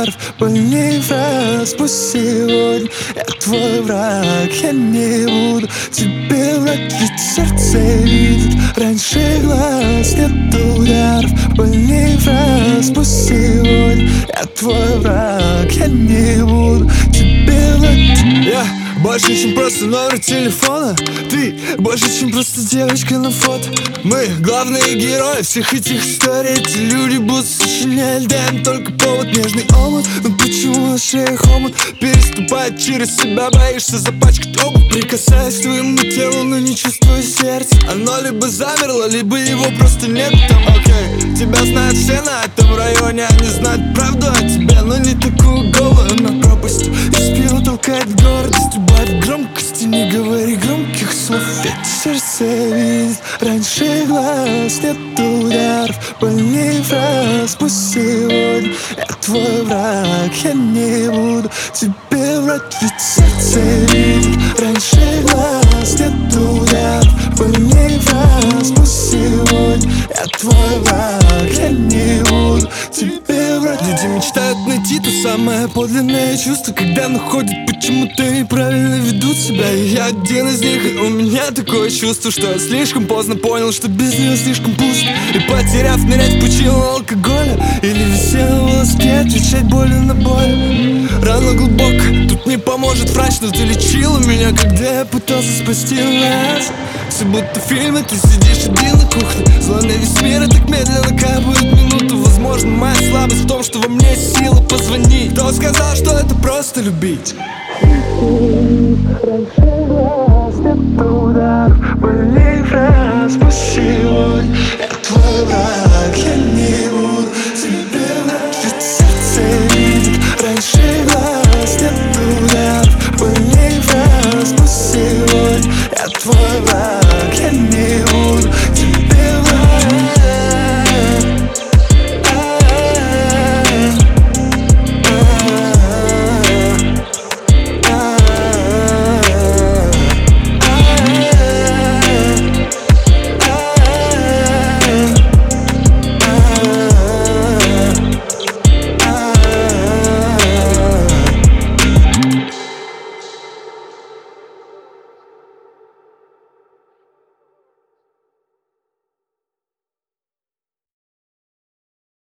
ударов, больнее фраз. Пусть сегодня я твой враг, я не буду тебе врать, ведь сердце видит раньше глаз. Нет ударов, больнее фраз. Пусть сегодня я твой враг, я не буду тебе врать. Я больше, чем просто номер телефона. Ты больше, чем просто девочка на фото. Мы главные герои всех этих историй. Эти люди будут сочинять, дай им только повод. Нежный омут, но почему на шее хомут? Переступает через себя, боишься запачкать обувь. Прикасаюсь к твоему телу, но не чувствую сердца. Оно либо замерло, либо его просто нет там. Окей, тебя знают все на этом районе. Они знают правду о тебе, но не такую голую на пропасть. Из пива толкает гордость, убавь громкости, не говори громких слов. Ведь сердце видит раньше глаз. Нет ударов, больнее фраз. Пусть сегодня я твой враг, я не буду тебе врать. Ведь сердце видит раньше глаз. Нет ударов, больнее фраз. Пусть сегодня я твой враг, я не буду тебе врать. Люди мечтают найти то самое подлинное чувство, когда находят почему-то неправильно ведут себя. И я один из них, и у меня такое чувство, что я слишком поздно понял, что без нее слишком пусто. И потеряв, нырять в пучину алкоголя или висел на волоске, отвечать болью на боль. Рана глубоко, тут не поможет врач, но ты лечила меня, когда я пытался спасти нас. Все будто в фильме, ты сидишь один на кухне, зла на весь мир, и так медленно капают минуты. Возможно, моя слабость в том, что во мне сила позвонить. Кто сказал, что это просто любить? Раньше глаз, нет